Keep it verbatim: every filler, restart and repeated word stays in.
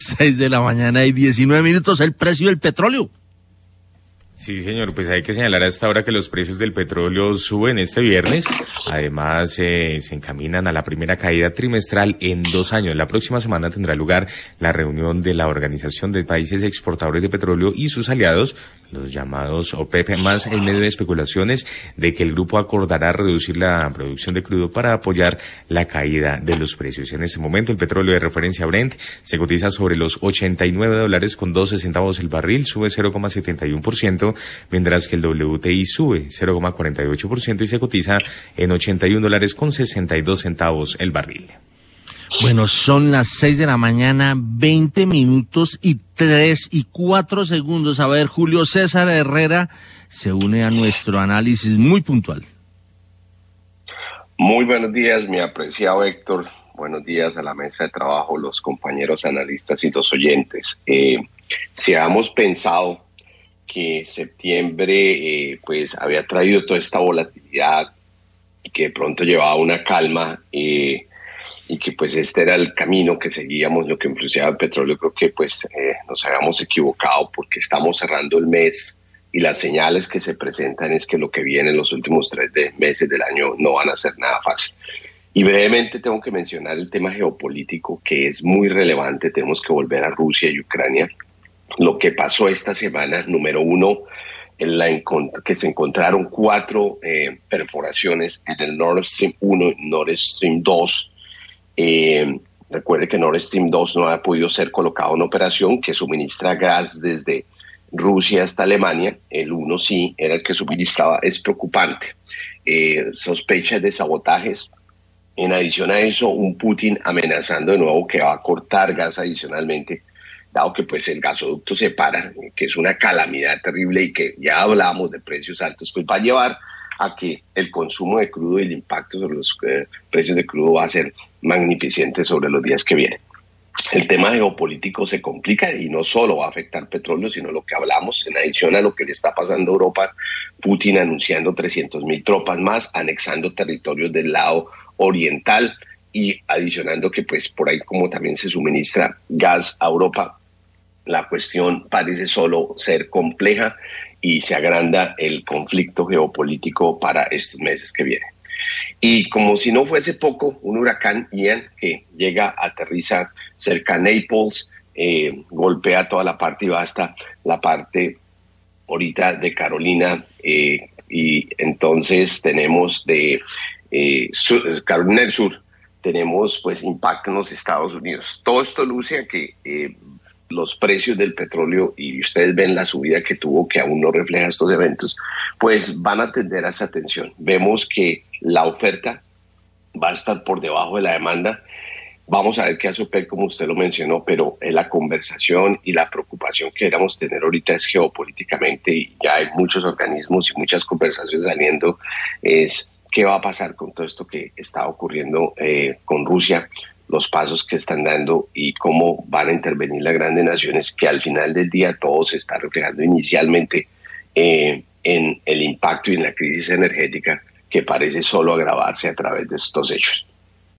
seis de la mañana y diecinueve minutos, el precio del petróleo. Sí, señor, pues hay que señalar a esta hora que los precios del petróleo suben este viernes. Además, eh, se encaminan a la primera caída trimestral en dos años. La próxima semana tendrá lugar la reunión de la Organización de Países Exportadores de Petróleo y sus aliados, los llamados OPEP, más en medio de especulaciones de que el grupo acordará reducir la producción de crudo para apoyar la caída de los precios. En este momento, el petróleo de referencia Brent se cotiza sobre los ochenta y nueve dólares con doce centavos el barril, sube cero coma setenta y uno por ciento, mientras que el W T I sube cero coma cuarenta y ocho por ciento y se cotiza en ochenta y un dólares con sesenta y dos centavos el barril. Bueno, son las seis de la mañana, veinte minutos y tres y cuatro segundos. A ver, Julio César Herrera se une a nuestro análisis muy puntual. Muy buenos días, mi apreciado Héctor. Buenos días a la mesa de trabajo, los compañeros analistas y los oyentes. Eh, si habíamos pensado que septiembre eh, pues había traído toda esta volatilidad y que de pronto llevaba una calma, eh, y que pues este era el camino que seguíamos, lo que influenciaba el petróleo, creo que pues eh, nos habíamos equivocado, porque estamos cerrando el mes y las señales que se presentan es que lo que viene en los últimos tres de, meses del año no van a ser nada fácil. Y brevemente tengo que mencionar el tema geopolítico, que es muy relevante. Tenemos que volver a Rusia y Ucrania. Lo que pasó esta semana, número uno, en la que se encontraron cuatro eh, perforaciones en el Nord Stream uno y Nord Stream dos. Eh, recuerde que Nord Stream dos no ha podido ser colocado en operación, que suministra gas desde Rusia hasta Alemania. El uno sí, era el que suministraba. Es preocupante. Eh, sospechas de sabotajes. En adición a eso, un Putin amenazando de nuevo que va a cortar gas adicionalmente, dado que pues el gasoducto se para, que es una calamidad terrible y que ya hablábamos de precios altos, pues va a llevar a que el consumo de crudo y el impacto sobre los eh, precios de crudo va a ser magnificente sobre los días que vienen. El tema geopolítico se complica y no solo va a afectar petróleo, sino lo que hablamos, en adición a lo que le está pasando a Europa, Putin anunciando trescientas mil tropas más, anexando territorios del lado oriental y adicionando que pues por ahí como también se suministra gas a Europa, la cuestión parece solo ser compleja y se agranda el conflicto geopolítico para estos meses que vienen. Y como si no fuese poco, un huracán Ian que llega, aterriza cerca a Naples, eh, golpea toda la parte y va hasta la parte ahorita de Carolina, eh, y entonces tenemos de eh, sur, Carolina del Sur, tenemos pues impacto en los Estados Unidos. Todo esto luce a que eh, los precios del petróleo, y ustedes ven la subida que tuvo, que aún no refleja estos eventos, pues van a tender a esa tensión. Vemos que la oferta va a estar por debajo de la demanda. Vamos a ver qué hace OPEC, como usted lo mencionó, pero en la conversación y la preocupación que queramos tener ahorita es geopolíticamente, y ya hay muchos organismos y muchas conversaciones saliendo, es qué va a pasar con todo esto que está ocurriendo eh, con Rusia, los pasos que están dando y cómo van a intervenir las grandes naciones, que al final del día todo se está reflejando inicialmente eh, en el impacto y en la crisis energética, que parece solo agravarse a través de estos hechos.